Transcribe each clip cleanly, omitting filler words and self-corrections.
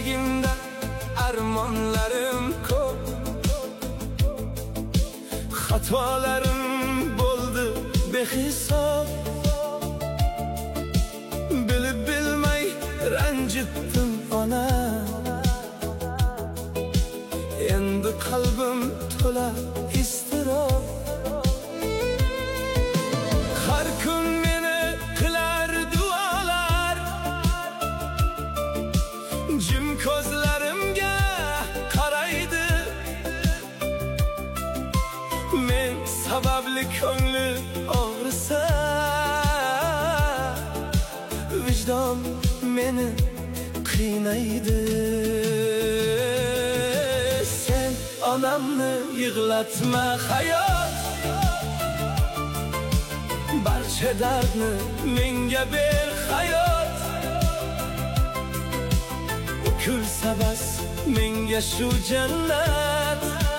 yuragimda armonlarim ko'p. Xatolarim bo'ldi behisob, bilib bilmay ranjitdim ona. Endi qalbim to'la iztirob. Har kun meni qilar duolar, jim ko'zlarimga qaraydi. Men sababli ko'ngli og'risa, vijdon meni qiynaydi. Sen onamni yig'latma hayot, barcha dardni menga ber hayot. U kulsa bas menga shu jannat,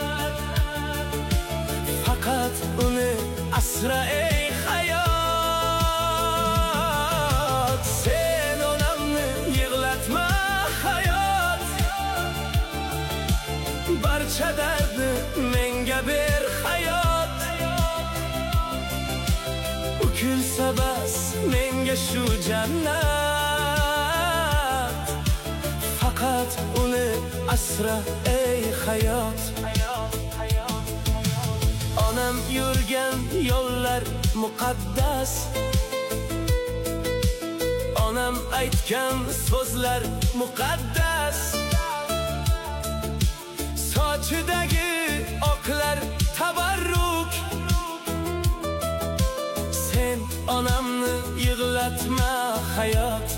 faqat uni asra ey hayot. Sen onamni yig'latma hayot, barcha dardni menga ber hayot. U kulsa bas menga shu jannat, faqat uni asra ey hayot. Onam yurgan yo'llar muqaddas, onam aytgan so'zlar muqaddas. Sochidagi oqlar tabarruk. Sen onamni yig'latma hayot,